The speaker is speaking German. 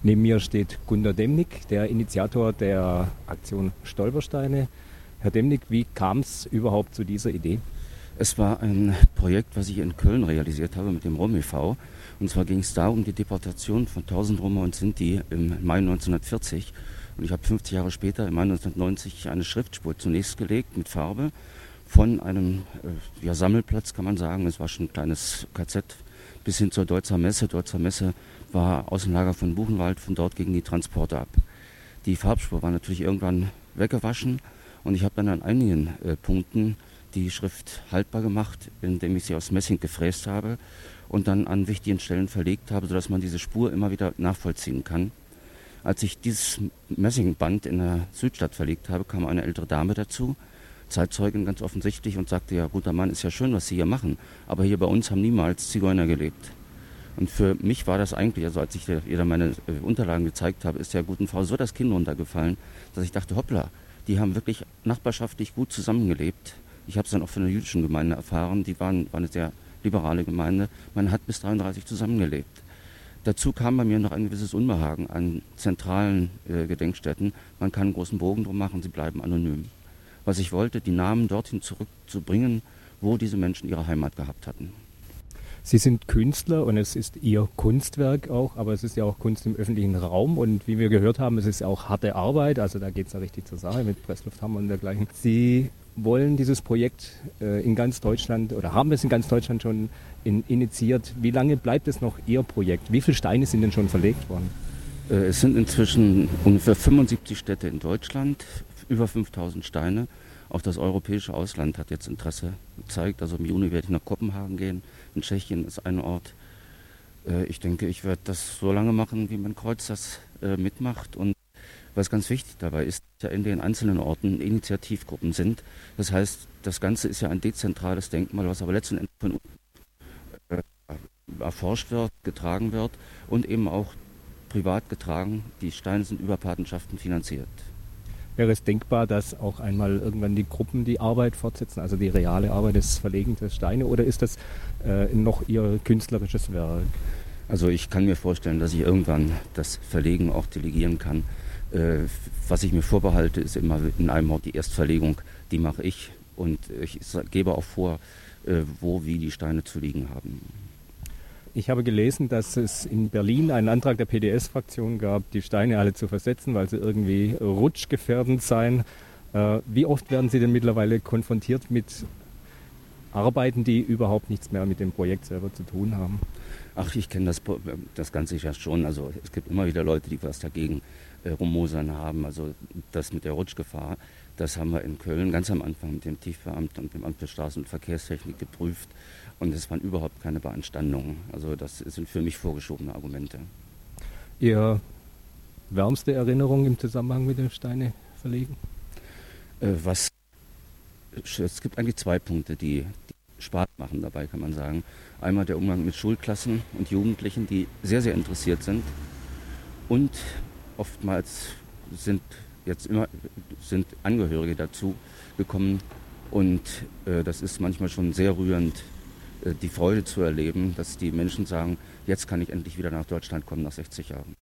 Neben mir steht Gunter Demnig, der Initiator der Aktion Stolpersteine. Herr Demnig, wie kam es überhaupt zu dieser Idee? Es war ein Projekt, was ich in Köln realisiert habe mit dem Rom e.V. Und zwar ging es da um die Deportation von 1000 Roma und Sinti im Mai 1940. Und ich habe 50 Jahre später, im Mai 1990, eine Schriftspur zunächst gelegt mit Farbe von einem Sammelplatz, kann man sagen. Es war schon ein kleines KZ bis hin zur Deutzer Messe. Deutzer Messe war Außenlager von Buchenwald, von dort gingen die Transporte ab. Die Farbspur war natürlich irgendwann weggewaschen und ich habe dann an einigen Punkten die Schrift haltbar gemacht, indem ich sie aus Messing gefräst habe und dann an wichtigen Stellen verlegt habe, sodass man diese Spur immer wieder nachvollziehen kann. Als ich dieses Messingband in der Südstadt verlegt habe, kam eine ältere Dame dazu, Zeitzeugin ganz offensichtlich, und sagte, ja, guter Mann, ist ja schön, was Sie hier machen, aber hier bei uns haben niemals Zigeuner gelebt. Und für mich war das eigentlich, also als ich ihr dann meine Unterlagen gezeigt habe, ist der guten Frau so das Kinn runtergefallen, dass ich dachte, hoppla, die haben wirklich nachbarschaftlich gut zusammengelebt. Ich habe es dann auch von der jüdischen Gemeinde erfahren, die war eine sehr liberale Gemeinde. Man hat bis 1933 zusammengelebt. Dazu kam bei mir noch ein gewisses Unbehagen an zentralen Gedenkstätten. Man kann einen großen Bogen drum machen, sie bleiben anonym. Was ich wollte, die Namen dorthin zurückzubringen, wo diese Menschen ihre Heimat gehabt hatten. Sie sind Künstler und es ist Ihr Kunstwerk auch, aber es ist ja auch Kunst im öffentlichen Raum und wie wir gehört haben, es ist auch harte Arbeit, also da geht es ja richtig zur Sache mit Presslufthammer und dergleichen. Sie wollen dieses Projekt in ganz Deutschland oder haben es in ganz Deutschland schon initiiert. Wie lange bleibt es noch Ihr Projekt? Wie viele Steine sind denn schon verlegt worden? Es sind inzwischen ungefähr 75 Städte in Deutschland, über 5000 Steine. Auch das europäische Ausland hat jetzt Interesse gezeigt. Also im Juni werde ich nach Kopenhagen gehen. In Tschechien ist ein Ort. Ich denke, ich werde das so lange machen, wie mein Kreuz das mitmacht. Und was ganz wichtig dabei ist, dass ja in den einzelnen Orten Initiativgruppen sind. Das heißt, das Ganze ist ja ein dezentrales Denkmal, was aber letzten Endes von unten erforscht wird, getragen wird und eben auch privat getragen. Die Steine sind über Patenschaften finanziert. Wäre es denkbar, dass auch einmal irgendwann die Gruppen die Arbeit fortsetzen, also die reale Arbeit des Verlegens der Steine, oder ist das noch Ihr künstlerisches Werk? Also ich kann mir vorstellen, dass ich irgendwann das Verlegen auch delegieren kann. Was ich mir vorbehalte, ist immer in einem Ort die Erstverlegung, die mache ich und ich gebe auch vor, wie die Steine zu liegen haben. Ich habe gelesen, dass es in Berlin einen Antrag der PDS-Fraktion gab, die Steine alle zu versetzen, weil sie irgendwie rutschgefährdend seien. Wie oft werden Sie denn mittlerweile konfrontiert mit Arbeiten, die überhaupt nichts mehr mit dem Projekt selber zu tun haben? Ach, ich kenne das Ganze ja schon. Also es gibt immer wieder Leute, die was dagegen rummosern haben. Also das mit der Rutschgefahr, das haben wir in Köln ganz am Anfang mit dem Tiefbauamt und dem Amt für Straßen- und Verkehrstechnik geprüft. Und es waren überhaupt keine Beanstandungen. Also das sind für mich vorgeschobene Argumente. Ihre wärmste Erinnerung im Zusammenhang mit dem Steine verlegen? Es gibt eigentlich zwei Punkte, die Spaß machen dabei, kann man sagen. Einmal der Umgang mit Schulklassen und Jugendlichen, die sehr, sehr interessiert sind. Und oftmals sind Angehörige dazu gekommen. Und das ist manchmal schon sehr rührend, die Freude zu erleben, dass die Menschen sagen, jetzt kann ich endlich wieder nach Deutschland kommen nach 60 Jahren.